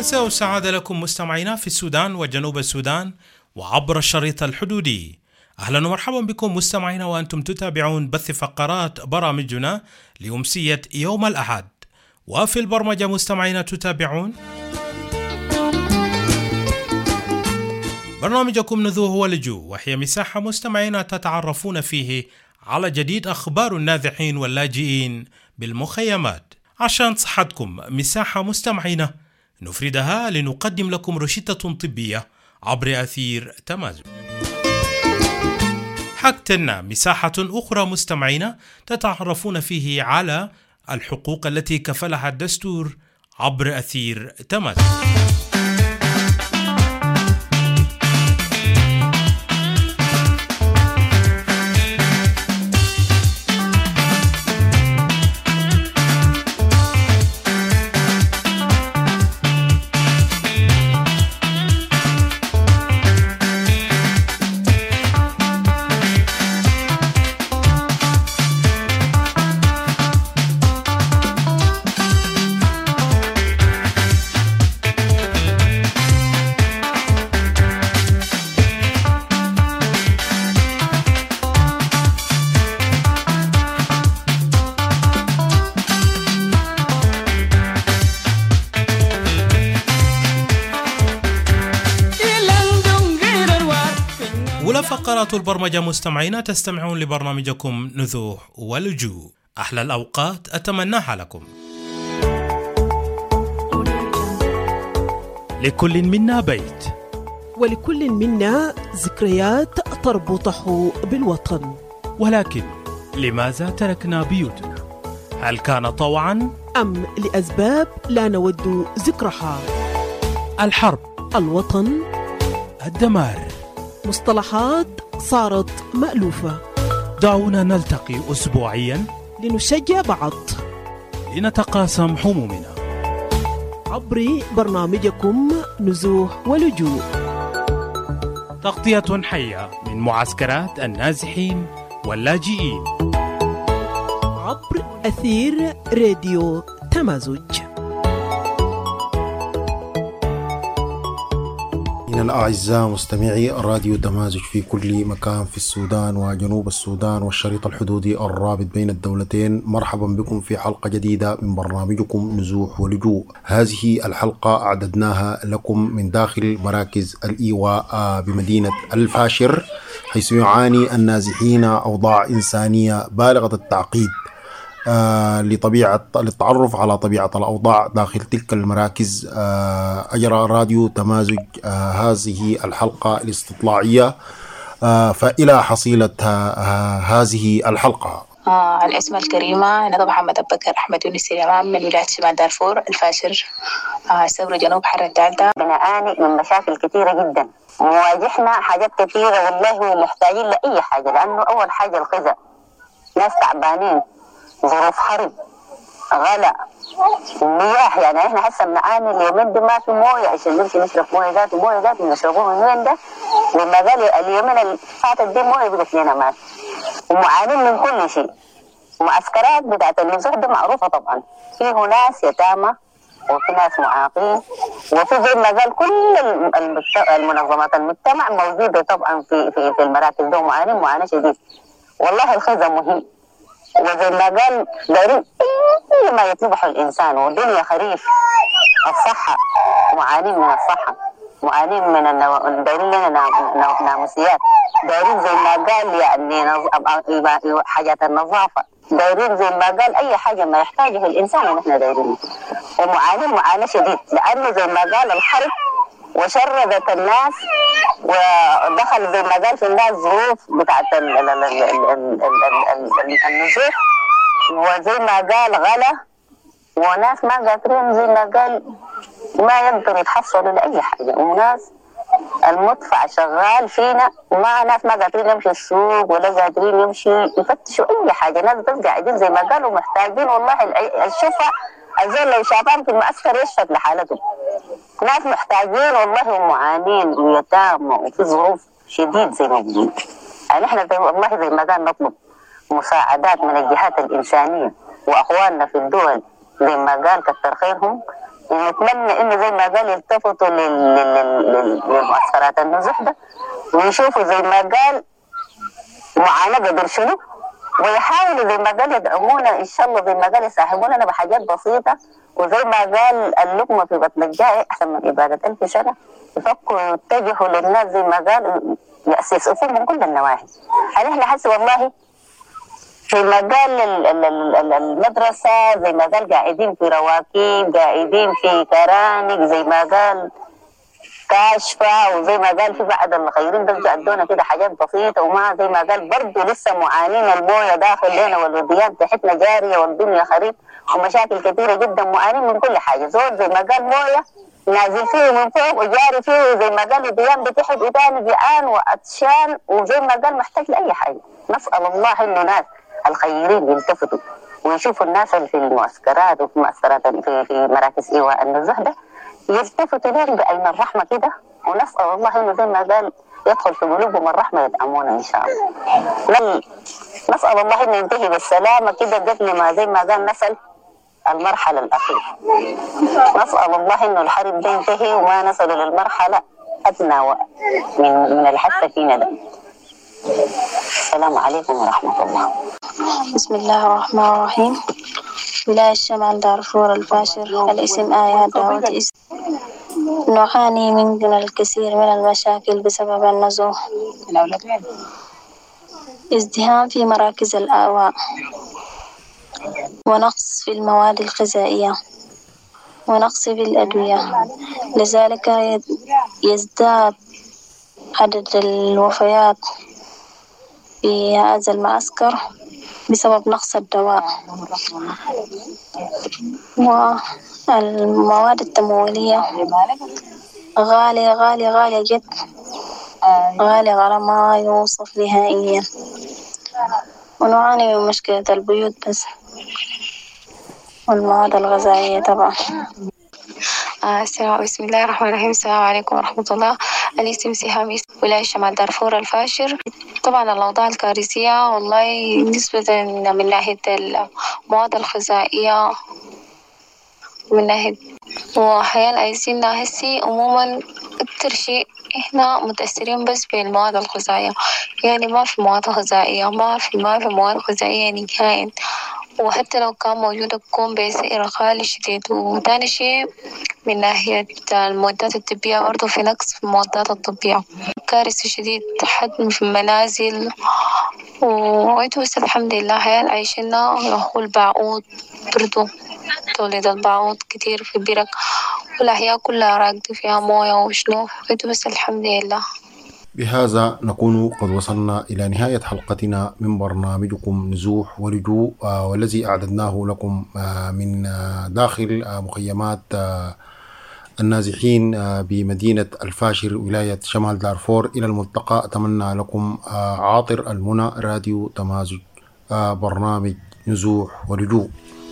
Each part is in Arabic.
مساء السعادة لكم مستمعينا في السودان وجنوب السودان وعبر الشريط الحدودي. أهلا ومرحبا بكم مستمعينا وأنتم تتابعون بث فقرات برامجنا لأمسية يوم الأحد. وفي البرمجة مستمعينا تتابعون برنامجكم نذوه ولجوء، وهي مساحة مستمعينا تتعرفون فيه على جديد أخبار النازحين واللاجئين بالمخيمات. عشان صحتكم مساحة مستمعينا نفردها لنقدم لكم روشتة طبية عبر أثير تمازج. حقتنا مساحة أخرى مستمعينا تتعرفون فيه على الحقوق التي كفلها الدستور عبر أثير تمازج. فقرات البرمجة مستمعين تستمعون لبرنامجكم نذوح ولجوء. أحلى الأوقات أتمناها لكم. لكل منا بيت، ولكل منا ذكريات تربطه بالوطن، ولكن لماذا تركنا بيوتنا؟ هل كان طوعا أم لأسباب لا نود ذكرها؟ الحرب، الوطن، الدمار، مصطلحات صارت مألوفة. دعونا نلتقي أسبوعيا لنشجع بعض، لنتقاسم همومنا عبر برنامجكم نزوح ولجوء. تغطية حية من معسكرات النازحين واللاجئين عبر أثير راديو تمازج. من الأعزاء مستمعي راديو تمازج في كل مكان في السودان وجنوب السودان والشريط الحدودي الرابط بين الدولتين، مرحبا بكم في حلقة جديدة من برنامجكم نزوح ولجوء. هذه الحلقة أعددناها لكم من داخل مراكز الإيواء بمدينة الفاشر، حيث يعاني النازحين أوضاع إنسانية بالغة التعقيد للتعرف على طبيعة الأوضاع داخل تلك المراكز. أجرى راديو تمازج هذه الحلقة الاستطلاعية، فإلى حصيلة هذه الحلقة. الاسم الكريمة ندى محمد أبو بكر أحمد يونس سليمان من ولاية شمال دارفور الفاشر، ثورة جنوب حر الدالتا. بنعاني من مشاكل كثيرة جدا، مواجهنا حاجات كثيرة والله، ومحتاجين لأي حاجة، لأنه أول حاجة الغذاء، ناس تعبانين، ظروف حرب، غلا، مياه. يعني احنا هسه بنعاني اليومين ده ما في مويه عشان نمشي نشرب مويه ذات نشربوه من وين ده؟ لما قال اليومين اللي فاتت دي مويه بقت لنا مات، ومعانين من كل شيء. معسكرات بتاعت النزوح ده معروفه طبعا، فيه ناس يتامى وفي ناس معاقين، وفي زي ما قال كل المنظمات المجتمع موجوده طبعا في المراكز ده، ومعانين معاناه شديد. والله الخزة مهم، وزي ما قال دارين كل ما يطلبه الإنسان، والدنيا خريف. الصحة، معانين من الصحة، معانين من دارين لنا ناموسيات، دارين زي ما قال يعني حاجات النظافة، دارين زي ما قال أي حاجة ما يحتاجه الإنسان ونحن دارين. ومعانين معاناة شديد، لأنه زي ما قال الحرب وشردت الناس، ودخل زي ما قال في الناس ظروف بتاعت النزوح، وزي ما قال غلا، وناس ما قادرين زي ما قال ما يقدروا يتحصلوا لأي حاجة، وناس المدفع شغال فينا، وما ناس ما قادرين يمشوا السوق ولا قادرين يمشوا يفتشوا أي حاجة، ناس بس قاعدين زي ما قالوا محتاجين والله الشفاء. الزول لو شافان في المعسكر يشفت لحالته، ناس محتاجين والله ومعانين ويتامى وفي ظروف شديد زي ما بقول. يعني احنا والله زي ما قال نطلب مساعدات من الجهات الإنسانية وأخواننا في الدول زي ما قال كتر خيرهم ونتمنى إنه زي ما قال يلتفتوا للمؤثرات النزح ده ويشوفوا زي ما قال معاناة قدر شنو، ويحاولوا زي ما قال يدعمونا إن شاء الله، زي ما قال يساهمونا بحاجات بسيطة، وزي ما قال اللقمة في بطن الجائع أحسن من عبادة 1000 سنة. يفكروا يتجهوا للناس زي ما قال يأسسوا من كل النواحي. احنا حسي والله زي ما قال المدرسة، زي ما قال قاعدين في رواكين، قاعدين في كرانك، زي ما قال كاشفة، وزي ما قال في بعض الخيرين بس عندنا كده حاجات بسيطة، وما زي ما قال برضه لسه معانين المويه داخل لنا والوديان تحتنا جارية والدنيا خريب ومشاكل كثيرة جدا، معانين من كل حاجة. زول زي ما قال مويه نازل فيه من فوق وجاري فيه، زي ما قال الوديان بتحت وتاني جيعان وعطشان، وزي ما قال محتاج لأي حاجة. نسأل الله إنه ناس الخيرين يلتفتوا ويشوفوا الناس اللي في المعسكرات وفي مؤثرات في مراكز إيواء النزح ده يلتفتوا لهم بعين الرحمة كده، ونسأل الله إنه زي ما قال يدخل في قلوبهم الرحمة يدعمونا إن شاء الله. نسأل الله إنه ينتهي بالسلامة كده قبل ما زي ما قال نسأل المرحلة الأخيرة. نسأل الله إنه الحرب ده ينتهي وما نصل للمرحلة أدنى من الحث فينا ده. السلام عليكم ورحمة الله. بسم الله الرحمن الرحيم. ولاية شمال دارفور الفاشر. الاسم آية داود. نعاني من الكثير من المشاكل بسبب النزوح، ازدحام في مراكز الآواء، ونقص في المواد الغذائية، ونقص في الأدوية. لذلك يزداد عدد الوفيات في هذا المعسكر بسبب نقص الدواء. والمواد التمويلية غالية جدا، غالية على ما يوصف نهائيا. ونعاني من مشكلة البيوت والمواد الغذائية طبعا. بسم الله الرحمن الرحيم. السلام عليكم ورحمة الله. الاسم سهام، ولاية شمال دارفور الفاشر. طبعا الأوضاع الكارثية والله نسبة من ناحية المواد الغذائية، من ناحية وحياة عايزين هسي عموما أكتر شيء إحنا متأثرين بس بالمواد الغذائية، يعني ما في مواد غذائية، ما في مواد غذائية نهائيا، وحتى لو كان موجودة تكون بسعر غالي شديد. وتاني شيء من ناحية المعدات الطبية برضو في نقص في المعدات الطبية، كارثة شديد، حد في المنازل. بس الحمد لله حياة عايشنا. هو البعوض برضو تولد البعوض كتير في برك، والأحياء كلها راكدة فيها موية وشنو، بس الحمد لله. بهذا نكون قد وصلنا إلى نهاية حلقتنا من برنامجكم نزوح ولجوء، والذي أعددناه لكم من داخل مخيمات النازحين بمدينة الفاشر ولاية شمال دارفور. إلى الملتقى. أتمنى لكم عاطر المنى، راديو تمازج، برنامج نزوح ولجوء.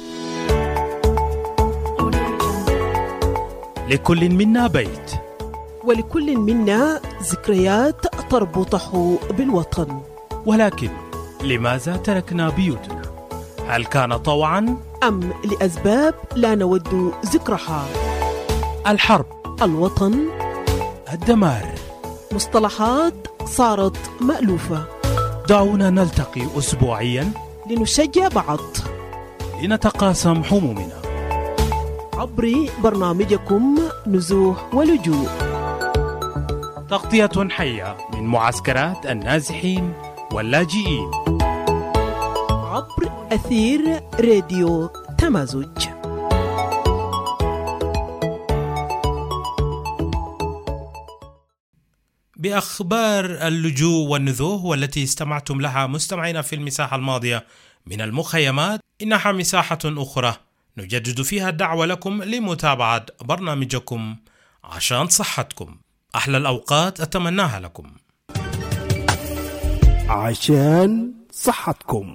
لكل منا بيت، ولكل منا ذكريات تربطه بالوطن. ولكن لماذا تركنا بيوتنا؟ هل كان طوعا أم لأسباب لا نود ذكرها؟ الحرب، الوطن، الدمار، مصطلحات صارت مألوفة. دعونا نلتقي أسبوعيا لنشجع بعض، لنتقاسم همومنا عبر برنامجكم نزوح ولجوء. تغطية حية من معسكرات النازحين واللاجئين عبر أثير راديو تمازج. بأخبار اللجوء والنزوح والتي استمعتم لها مستمعينا في المساحة الماضية من المخيمات، إنها مساحة أخرى نجدد فيها الدعوة لكم لمتابعة برنامجكم عشان صحتكم. أحلى الأوقات أتمناها لكم. عشان صحتكم.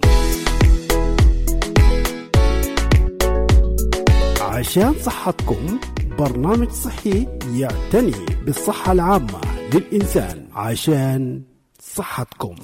عشان صحتكم برنامج صحي يعتني بالصحة العامة للإنسان. عشان صحتكم.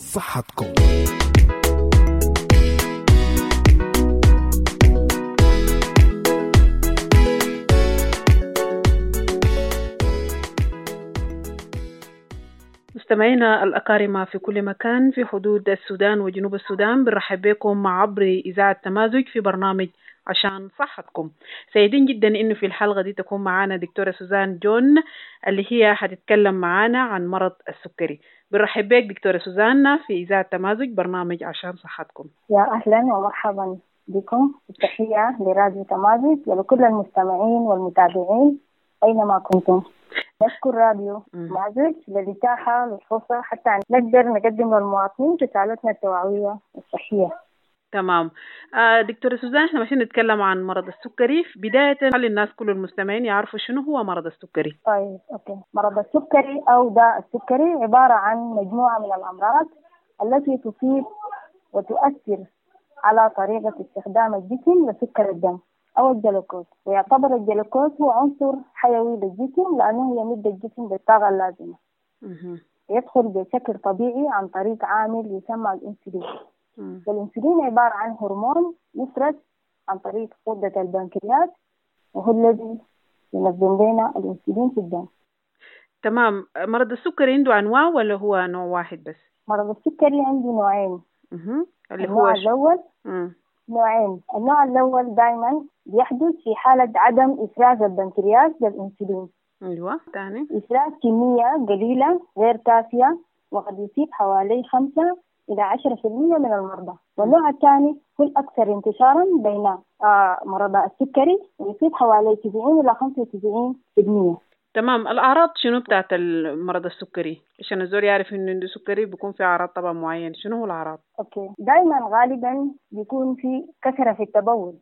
مستمعينا الأكارم في كل مكان في حدود السودان وجنوب السودان، بنرحب بكم عبر إذاعة تمازج في برنامج عشان صحتكم. سعيدين جدا إنه في الحلقة دي تكون معانا دكتورة سوزان جون اللي هي هتتكلم معانا عن مرض السكري. بنرحب بك دكتورة سوزان في إذاعة تمازج برنامج عشان صحتكم. يا أهلا ومرحبا بكم. التحية لراديو تمازج ولكل المستمعين والمتابعين أينما كنتم. نشكر راديو تمازج للإتاحة للفرصة حتى نقدر نقدم للمواطنين رسالتنا التوعوية الصحية. تمام. دكتورة سوزان، احنا ماشيين نتكلم عن مرض السكري. بداية خلي الناس كل المستمعين يعرفوا شنو هو مرض السكري. طيب أوكي. مرض السكري أو داء السكري عبارة عن مجموعة من الأمراض التي تصيب وتؤثر على طريقة استخدام الجسم لسكر الدم أو الجلوكوز، ويعتبر الجلوكوز هو عنصر حيوي للجسم لأنه يمد الجسم بالطاقة اللازمة. يدخل بشكل طبيعي عن طريق عامل يسمى الأنسولين. والأنسولين عبارة عن هرمون يفرز عن طريق غدة البنكرياس، وهو الذي ينظم لنا الأنسولين في الدم. تمام. مرض السكري عنده أنواع ولا هو نوع واحد بس؟ مرض السكري عنده نوعين. اللي هو النوع الأول نوعين. النوع الأول دائما بيحدث في حالة عدم إفراز البنكرياس للأنسولين. أيوة. ثاني إفراز كمية قليلة غير كافية وقد يصيب حوالي 5 إلى 10% من المرضى. والنوع الثاني هو الأكثر انتشارا بين مرضى السكري ويصيب حوالي 90 إلى 95%. تمام. الأعراض شنو بتاعت المرض السكري؟ عشان الزول يعرف إنه عنده سكري بيكون في أعراض طبعا معين. شنو هو الأعراض؟ أوكي. دائما غالبا بيكون في كثرة في التبول.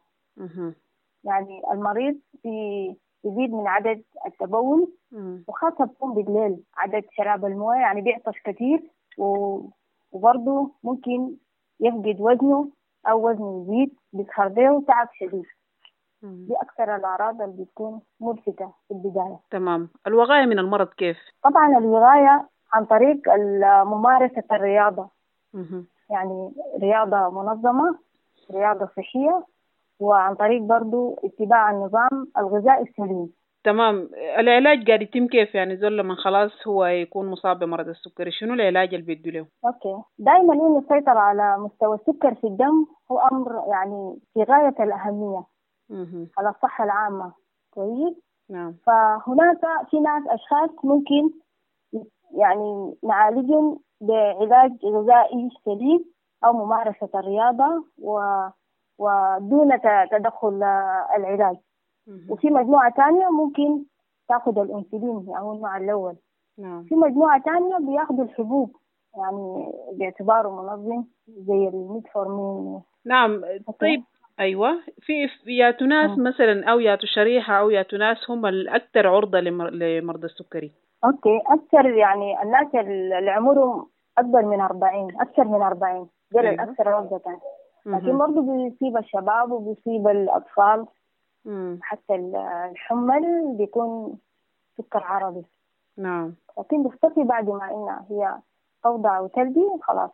يعني المريض يزيد من عدد التبول، وخاصة بيكون بالليل عدد شراب المويه، يعني بيعطش كثير، وبرضه ممكن يفقد وزنه أو وزنه يزيد، بيظهر له تعب شديد. دي أكثر الأعراض اللي بتكون ملفتة في البداية. تمام. الوقاية من المرض كيف؟ طبعا الوقاية عن طريق ممارسة الرياضة. يعني رياضة منظمة، رياضة صحية، وعن طريق برضو اتباع النظام الغذائي السليم. تمام. العلاج قاعد يتم كيف؟ يعني زول لما خلاص هو يكون مصاب بمرض السكري شنو العلاج اللي بيدوا له؟ اوكي. دائما انه السيطرة على مستوى السكر في الدم هو امر يعني في غاية الأهمية على الصحة العامة. كويس. نعم. فهناك في ناس اشخاص ممكن يعني نعالجهم بعلاج غذائي سليم او ممارسة الرياضة ودون تدخل العلاج. وفي مجموعة تانية ممكن تأخذ الأنسولين، يعني هو النوع الأول. في مجموعة تانية بياخذوا الحبوب يعني باعتباره منظم زي الميتفورمين. نعم. طيب. أيوة. في ياتوا ناس مثلا أو ياتوا شريحة أو ياتوا ناس هم الأكثر عرضة لمرض السكري. أوكي. أكثر يعني الناس اللي عمرهم أكبر من 40، أكثر من 40 دول الأكثر عرضة. لكن برضه بيصيب الشباب وبيصيب الأطفال. حتى الحمل بيكون سكر عرضي. نعم. لكن بيختفي بعد ما إنها هي توضع وتلدي خلاص.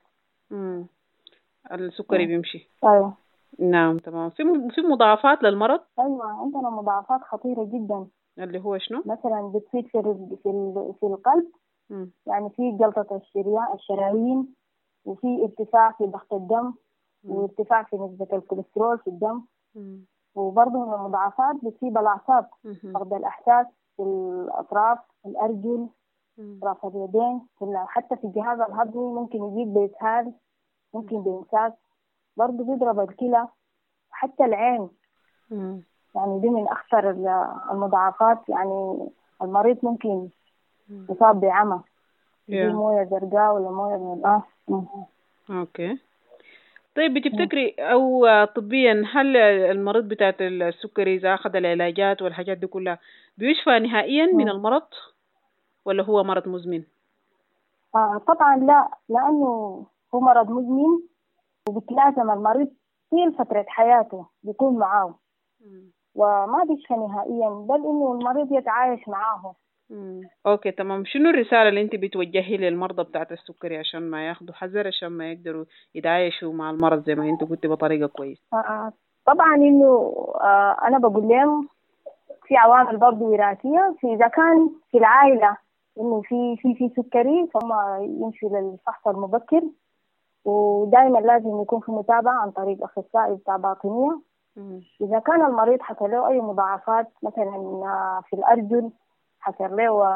السكري بيمشي. أيوة. نعم. تمام. في مضاعفات للمرض؟ أيوة، عندنا مضاعفات خطيرة جدا. اللي هو شنو؟ مثلا بتصير في القلب. يعني في جلطة الشرايين، وفي ارتفاع في ضغط الدم، وارتفاع في نسبة الكوليسترول في الدم. وبرضه من المضاعفات بتصيب الأعصاب، فقد الإحساس في الأطراف، الأرجل، أطراف اليدين، حتى في الجهاز الهضمي ممكن يجيب بإسهال، ممكن بإمساك، برضه بيضرب الكلى، حتى العين. يعني دي من أخطر المضاعفات. يعني المريض ممكن يصاب بعمى، دي موية زرقاء ولا موية بيضاء. أوكي. طيب بتفتكري أو طبيا هل المريض بتاعت السكري إذا أخذ العلاجات والحاجات دي كلها بيشفى نهائيا من المرض ولا هو مرض مزمن؟ طبعا لا، لأنه هو مرض مزمن وبتلازم المريض طيل فترة حياته بيكون معاه، وما بيشفى نهائيا، بل إنه المريض يتعايش معاه. اوكي. تمام. شنو الرسالة اللي انت بتوجهي للمرضى بتاعت السكري عشان ما ياخدوا حذر، عشان ما يقدروا يتعايشوا مع المرض زي ما انت قلتي بطريقة كويس؟ طبعا انه انا بقول لهم في عوامل برضه وراثية. في اذا كان في العائلة إنه في سكري، فهم يمشوا للفحص المبكر، ودائما لازم يكون في متابعة عن طريق أخصائي بتاع باطنية. إذا كان المريض حصل له أي مضاعفات مثلا في الأرجل، حصل له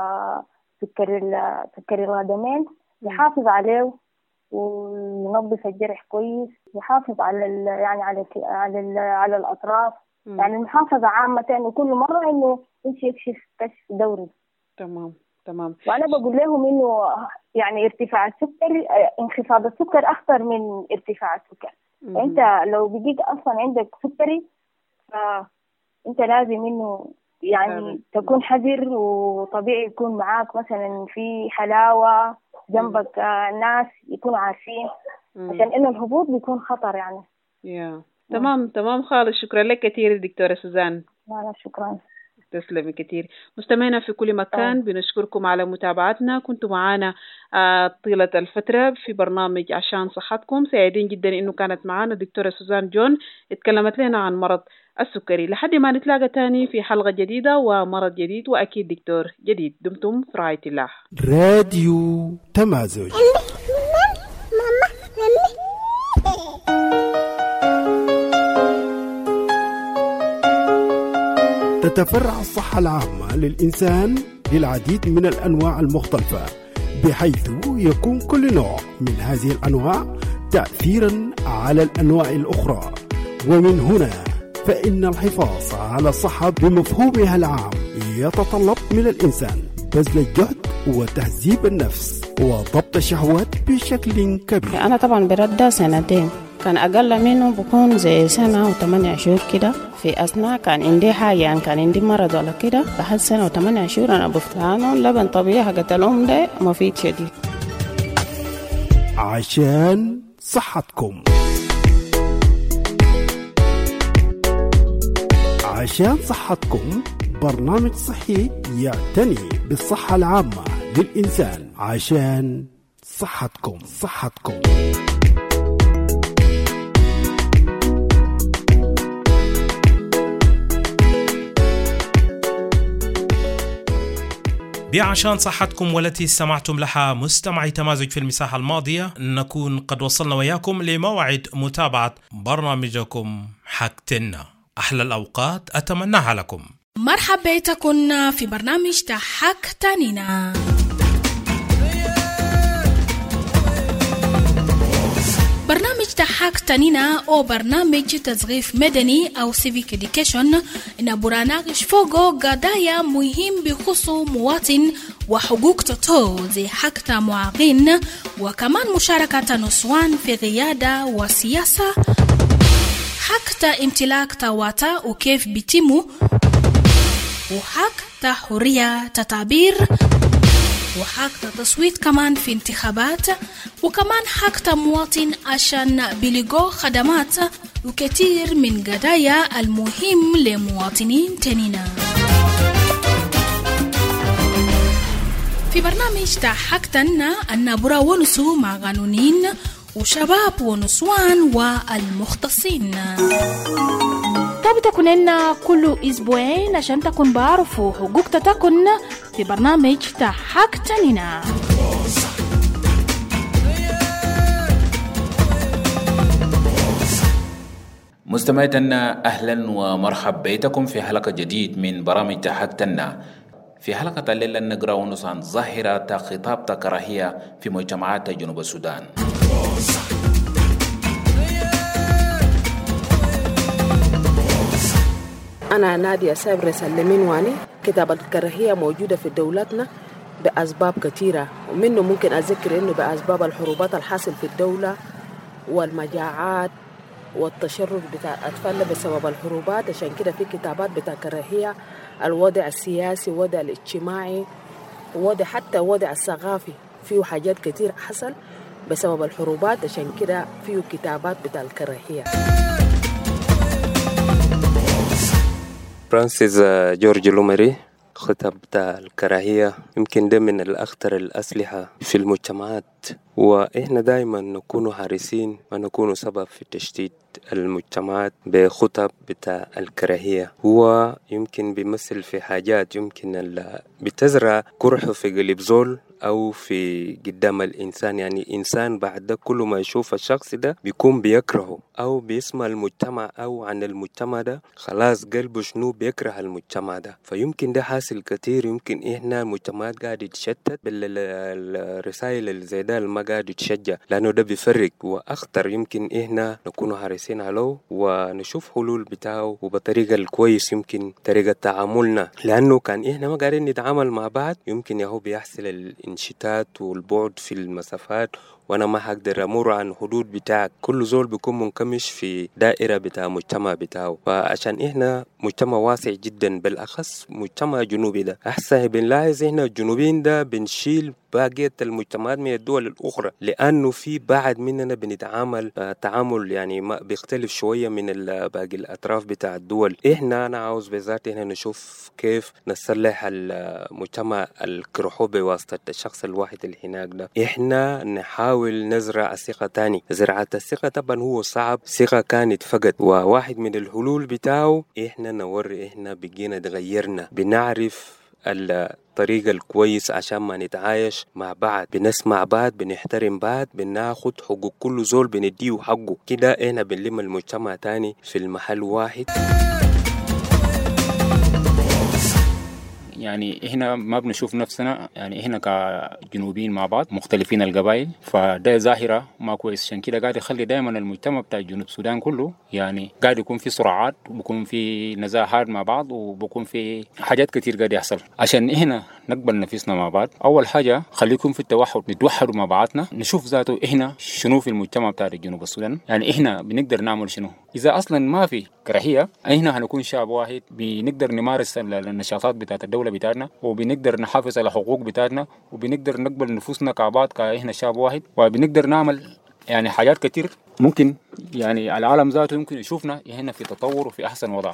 سكري القدمين، يحافظ عليه وينظف الجرح كويس، يحافظ على الأطراف. يعني المحافظة عامة إنه كل مرة إنه يمشي يكشف كشف دوري. تمام. وأنا بقول لهم إنه يعني ارتفاع السكر، انخفاض السكر أخطر من ارتفاع السكر. أنت لو بقيت أصلا عندك سكري، فأنت لازم إنه يعني تكون حذر، وطبيعي يكون معاك مثلا في حلاوة جنبك، ناس يكونوا عارفين، عشان إنه الهبوط بيكون خطر يعني. تمام خالص. شكرا لك كثير دكتورة سوزان. لا شكرا. تسلمي كثير. مستمعينا في كل مكان، بنشكركم على متابعتنا. كنتوا معنا طيلة الفترة في برنامج عشان صحتكم. سعيدين جدا إنه كانت معنا دكتورة سوزان جون، اتكلمت لنا عن مرض السكري. لحد ما نتلاقى تاني في حلقة جديدة ومرض جديد وأكيد دكتور جديد. دمتم في رعاية الله. راديو تمازج. تتفرع الصحة العامة للإنسان للعديد من الأنواع المختلفة، بحيث يكون كل نوع من هذه الأنواع تأثيرا على الأنواع الأخرى. ومن هنا فإن الحفاظ على الصحة بمفهومها العام يتطلب من الإنسان بذل الجهد وتهذيب النفس وضبط الشهوات بشكل كبير. أنا طبعا برده 2 كان أقل منه بكون زي 1 و8 شهور كده. في أثناء كان عندي حاجة، يعني كان عندي مرض ولا كده، بعد 1 و8 شهور أنا بفتانه اللبن طبيعي حقت الأم ده مفيد شديد. عشان صحتكم. عشان صحتكم برنامج صحي يعتني بالصحة العامة للإنسان. عشان صحتكم. بعشان صحتكم والتي استمعتم لها مستمعي تمازج في المساحة الماضية، نكون قد وصلنا وياكم لموعد متابعة برنامجكم حكتنا. أحلى الأوقات أتمناها لكم. مرحبا بكم في برنامج حكتنا. برنامج حكتنا أو برنامج تثقيف مدني أو civic education إن برنامج فوقه قضايا مهم بخصوص مواطن وحقوق تطور زي حق معاقين، وكمان مشاركة نسوان في قيادة وسياسة، حق امتلاك تواتا وكيف بيتمو، وحق حرية تعبير، وحق تصويت كمان في انتخابات، وكمان حق مواطن عشان بلغو خدمات وكثير من قضايا المهم لمواطنين تانينا. في برنامج حكتنا النبرة ونسو مع قانونين وشباب ونسوان والمختصين. تكون لنا كل أسبوعين عشان تكون بعرفوا حقوق تكون في برنامج حكتنا. مستمعينا أهلا ومرحبا بكم في حلقة جديد من برامج حكتنا. في حلقة الليلة نقرأ ونص عن ظاهرة خطاب كراهية في مجتمعات جنوب السودان. أنا نادية سابر سلمين واني. كتابة الكراهية موجودة في دولتنا بأسباب كثيرة، ومنه ممكن أذكر إنه بأسباب الحروبات الحاصل في الدولة والمجاعات والتشرد بتاع أطفالنا بسبب الحروبات. عشان كده في كتابات بتاع كراهية، الوضع السياسي، الوضع الاجتماعي، ووضع حتى الوضع الثقافي، فيه حاجات كتير حصل بسبب الحروبات. عشان كده فيه كتابات بتاع الكراهية. فرانسيس جورج لوميري خطاب بتاع الكراهية يمكن ده من الأخطر الأسلحة في المجتمعات، وإحنا دائما نكون حريصين ونكون سبب في تشتيت المجتمعات بخطب بتاع الكراهية. هو يمكن بيمثل في حاجات يمكن بتزرع كره في قلب زول أو في قدام الإنسان. يعني إنسان بعد ده كل ما يشوف الشخص ده بيكون بيكرهه أو بيسمع المجتمع أو عن المجتمع ده خلاص قلبه شنو بيكره المجتمع ده. فيمكن ده حاصل كتير. يمكن إحنا المجتمعات قاعد يتشتت بالرسائل اللي زي ده ما قاعد يتشجع لأنه ده بيفرق وأخطر. يمكن إحنا نكون حريصين عليه ونشوف حلول بتاعه وبطريقة الكويس يمكن طريقة تعاملنا، لأنه كان إحنا ما قاعدين نتعامل مع بعض يمكن يهو بيحصل الانشتات والبعد في المسافات وانا ما حقدر امر عن حدود بتاعك. كل زول بيكون منكمش في دائرة بتاع مجتمع بتاعه. فعشان احنا مجتمع واسع جدا بالاخص مجتمع جنوبي ده احسن بنلاحظ احنا الجنوبيين ده بنشيل باقية المجتمعات من الدول الأخرى لأنه في بعض مننا بنتعامل تعامل يعني ما بيختلف شوية من باقي الأطراف بتاع الدول. إحنا أنا عاوز بذات إحنا نشوف كيف نصلح المجتمع الكرهو بواسطة الشخص الواحد اللي هناك ده. إحنا نحاول نزرع الثقة تاني. زراعة الثقة طبعا هو صعب، ثقة كانت فقط، وواحد من الحلول بتاعه إحنا نوري إحنا بقينا تغيرنا، بنعرف الطريقة الكويس عشان ما نتعايش مع بعض، بنسمع بعض، بنحترم بعض، بناخد حقوق كل زول بنديه حقه. كده احنا بنلم المجتمع تاني في المحل واحد. يعني احنا ما بنشوف نفسنا، يعني احنا كجنوبيين مع بعض مختلفين القبائل، فده ظاهرة ما كويس. عشان كده قاعد يخلي دائما المجتمع بتاع جنوب السودان كله يعني قاعد يكون في صراعات وبكون في نزاعات مع بعض وبكون في حاجات كتير قاعد يحصل. عشان احنا نقبل نفسنا مع بعض أول حاجة خليكم في التوحد، نتوحدوا مع بعضنا، نشوف ذاته احنا شنو في المجتمع بتاع جنوب السودان، يعني احنا بنقدر نعمل شنو. إذا أصلا ما في كراهية احنا هنكون شعب واحد بنقدر نمارس النشاطات بتاعت الدولة بتاعتنا وبنقدر نحافظ على حقوق بتاعتنا وبنقدر نقبل نفوسنا كعباد كاحنا شعب واحد وبنقدر نعمل يعني حاجات كتير. ممكن يعني العالم ذاته يمكن يشوفنا هنا في تطور وفي أحسن وضع.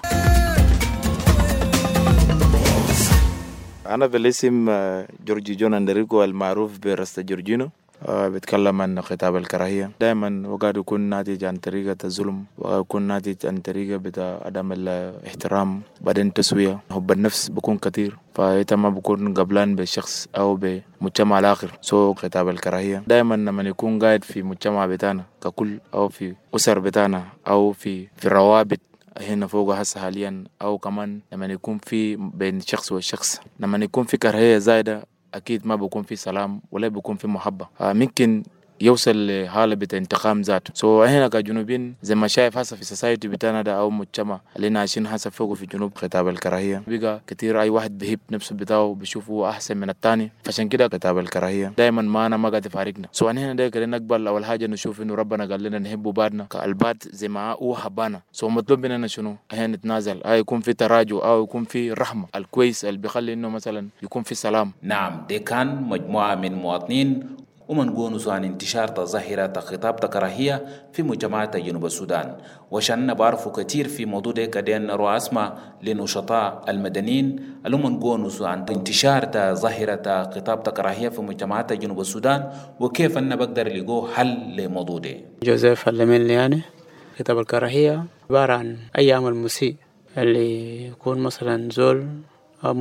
أنا بالاسم جورجي جون أندريكو المعروف برستا جورجينو. بتكلم عن خطاب الكراهية. دائما وقاعد يكون ناتج عن طريقة الظلم ويكون ناتج عن طريقة بتاع عدم الاحترام، بعدين تسوية، حب النفس بكون كتير، فإنت ما بكون قبلان بالشخص أو بمجتمع الآخر. خطاب الكراهية دائما لما يكون قاعد في مجتمع بتاعنا ككل أو في أسر بتاعنا أو في روابط هنا فوق هسه حاليا، أو كمان لما يكون في بين شخص والشخص، لما يكون في كراهية زايدة أكيد ما بيكون في سلام ولا بيكون في محبة. ممكن يوصل لحالة بتاع انتقام ذاته. هنا كجنوبين زي ما شايف هسه في سوسايتي بتاعنا ده أو مجتمع اللي عايشين هسه فوق في جنوب، خطاب الكراهية بقى كتير. أي واحد بيحب نفسه بتاعه بيشوفه أحسن من التاني، فعشان كده خطاب الكراهية دايما ما قاعد يفارقنا. هنا ده كده نقبل أول حاجة نشوف إنه ربنا قال لنا نحب بعضنا كالبعض زي ما هو حبانا. مطلوب مننا شنو؟ هنا نتنازل، يكون في تراجع أو يكون في رحمة الكويس اللي بيخلي إنه مثلا يكون في سلام. نعم، دي كان مجموعة من مواطنين ومنقونوا عن انتشار ظاهرة خطاب كراهية في مجتمعات جنوب السودان. وشان بعرفوا كتير في موضوع ده كدين رؤاسما لنشطاء المدنيين اللي منقونوا عن انتشار ظاهرة خطاب كراهية في مجتمعات جنوب السودان وكيف أن بقدر لقوا حل لموضوع ده. جوزيف اللمين يعني خطاب الكراهية عبارة عن أي عمل مسيء اللي يكون مثلا زول أو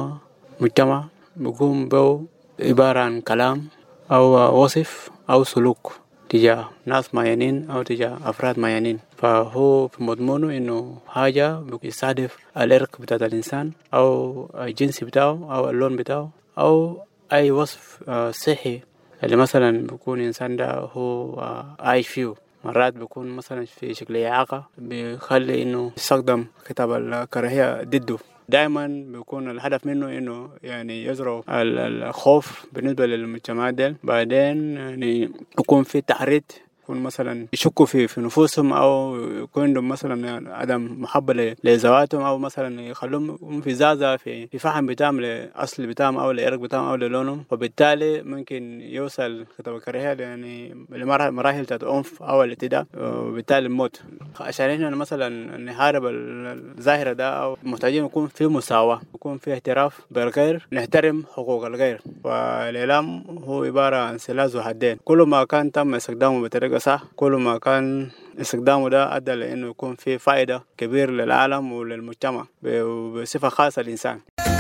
مجتمع بيقوم به عبارة عن كلام أو وصف أو سلوك تجاه ناس معينين أو تجاه أفراد معينين، فهو في مضمونه إنه حاجة بيستهدف العرق بتاع الإنسان أو الجنس بتاعه أو اللون بتاعه أو أي وصف صحي اللي مثلا بيكون إنسان ده هو عايش فيه. مرات بيكون مثلا في شكل إعاقة بيخلي إنه يستخدم خطاب الكراهية ضده. دائما بيكون الهدف منه انه يعني يزرع الخوف بالنسبه للمجتمعات دي، بعدين يعني يكون في تحريض، يكون مثلا يشكوا في نفوسهم او يكون عندهم مثلا عدم محبه لذواتهم او مثلا يخلوهم في زازه في فهم بتاعهم لاصل بتاعهم او لعرق بتاعهم او للونهم، وبالتالي ممكن يوصل خطاب الكراهيه يعني لمراحل بتاعت عنف او الاعتداء وبالتالي الموت. عشان احنا مثلا نحارب الظاهره ده او محتاجين يكون في مساواه، يكون في اعتراف بالغير، نحترم حقوق الغير. والاعلام هو عباره عن سلاح ذو حدين، كل ما كان تم استخدامه بطريقه بقى صح. كل ما كان استخدامه ده أدى لأنه يكون في فائدة كبيرة للعالم وللمجتمع بصفة خاصة الإنسان.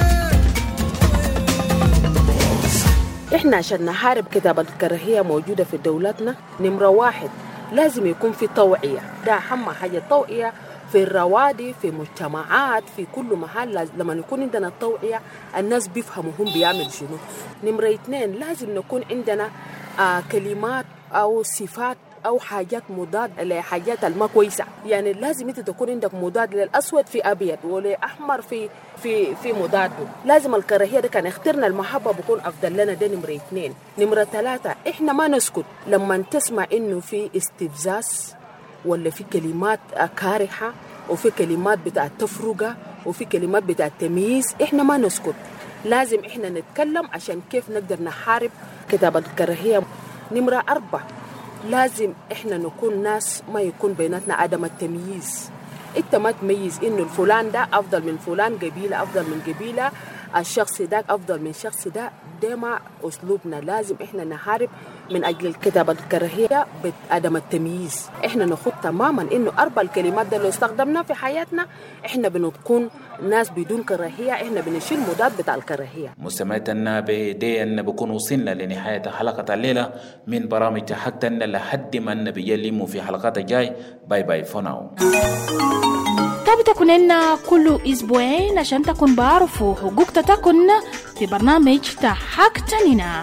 إحنا عشان نحارب كتابة الكراهية موجودة في دولتنا، نمرة 1 لازم يكون في توعية. ده أهم حاجة، التوعية في الروادي، في مجتمعات، في كل محل. لما يكون عندنا التوعية الناس بيفهموا هم بيعمل شنو. نمرة 2 لازم نكون عندنا كلمات أو صفات أو حاجات مضاد لحاجات الما كويسة. يعني لازم أنت تكون عندك مضاد للأسود في أبيض ولأحمر في مضاد. لازم الكراهية ده كان اخترنا المحبة بكون أفضل لنا. ده نمرة 2. نمرة 3 إحنا ما نسكت لما تسمع إنه في استفزاز ولا في كلمات كارهة وفي كلمات بتاعت تفرقة وفي كلمات بتاعت تمييز. إحنا ما نسكت، لازم إحنا نتكلم عشان كيف نقدر نحارب كتابة الكراهية. نمرة 4 لازم إحنا نكون ناس ما يكون بيناتنا عدم التمييز. إنت ما تميز إنه الفلان ده أفضل من فلان، قبيلة أفضل من قبيلة، الشخص ده أفضل من شخص ده. ده ما أسلوبنا. لازم إحنا نحارب من أجل كتابة الكراهية بعدم التمييز. إحنا نخط تماما إنه 4 الكلمات ده لو استخدمناها في حياتنا إحنا بنكون ناس بدون كراهية. إحنا بنشيل مضاد بتاع الكراهية. مستمعينا بدين بكون وصلنا لنهاية حلقة الليلة من برامج حقتنا لحد ما النبي يلم في حلقات الجاي. باي باي فور ناو. تكون لنا كل أسبوعين عشان تكون بعرفوا حقوق تكون في برنامج حقتنا.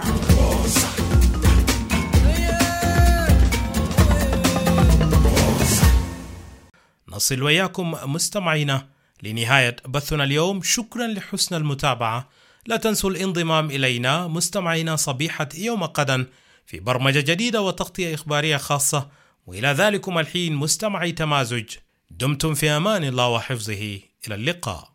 نصل وياكم مستمعينا لنهاية بثنا اليوم. شكرا لحسن المتابعة. لا تنسوا الانضمام إلينا مستمعينا صبيحة يوم غدا في برمجة جديدة وتغطية إخبارية خاصة. وإلى ذلكم الحين مستمعي تمازج، دمتم في أمان الله وحفظه. إلى اللقاء.